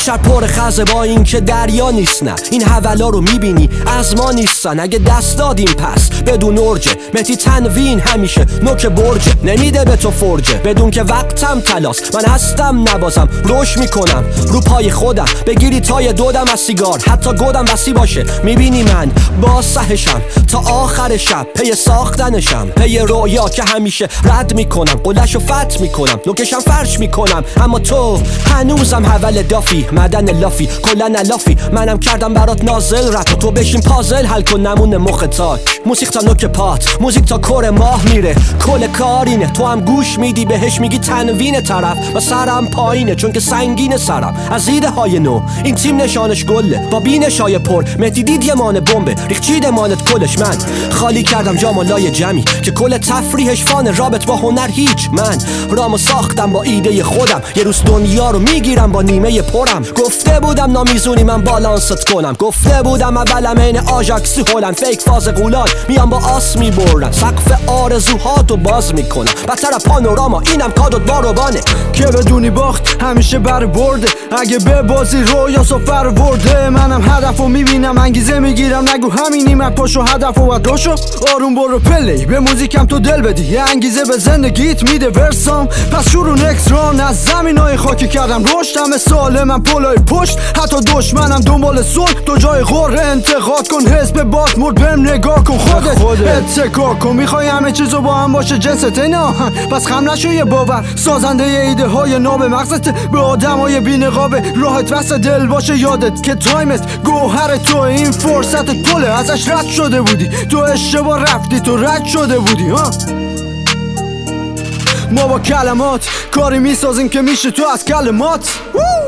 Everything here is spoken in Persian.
شهر پر خزه با این که دریا نیست. نه این حوالا رو میبینی از ما نیستن. اگه دست دادیم پس بدون ارجه. مهدی تنوین همیشه نوک برجه، نمیده به تو فرجه بدون که وقتم تلاست. من هستم نبازم روش میکنم رو پای خودم. بگیری تای دودم از سیگار حتی گودم وسی باشه. میبینی من با سهشم تا آخر شب پی ساختنشم، پی رویا که همیشه رد میکنم. قلشو فت میکنم نوکشم فرش میکنم. اما تو هنوزم حول دافی مدن لافی کلا نلافی. منم کردم برات نازل رپ تو بشین پازل حل کن نمونه مخ تاک. موسیقی تا نوک پات موزیک تا کور ماه میره. کل کارینه تو هم گوش میدی بهش میگی تنوین طرف و سرم پایینه چون که سنگین سرم از ایده های نو. این تیم نشانش گله با بینش های پر. مهدی دید یه مان بمبه ریخ چید مانت کلش. من خالی کردم جام و لای جمعی که کل تفریحش فان رابط با هنر هیچ. من رامو ساختم با ایده خودم. یه روز دنیا رو میگیرم با نیمه پرم. گفته بودم نامیزونی من بالانست کنم. گفته بودم اولم این آژاکسی هلند. فیک فاز قولان میام با آس میبرم. سقف آرزوهاتو باز میکنم بدتر پانوراما. اینم کادوت باروبانه که بدونی باخت همیشه بر برده. اگه به بازی رویا سفر ورده. منم هدفو میبینم انگیزه میگیرم. نگو همینی من پاشو هدفو و دوشو آروم برو پلی. به موزیکم تو دل بدی یه انگیزه به زندگیت میده ورسام. پس شروع نکس ران از زمینای خاکی کردم رشد. همه سال من پلای پشت حتی دشمنم دنبال صلح. تو جای غور انتقاد کن حزب بات مرد بهم نگاه کن. خودت اتکا کن. میخوای همه چیزو با هم باشه جنست اینا پس خم نشو یه باور. سازنده ایده های ناب مغزت به آدم های بی نقابه. راحت وسط دل باشه یادت که تایمت گوهر تو. این فرصت پله ازش رد شده بودی. تو اشتباه رفتی تو رد شده بودی ها. ما با کلمات کاری میسازیم که میشه تو از کلمات.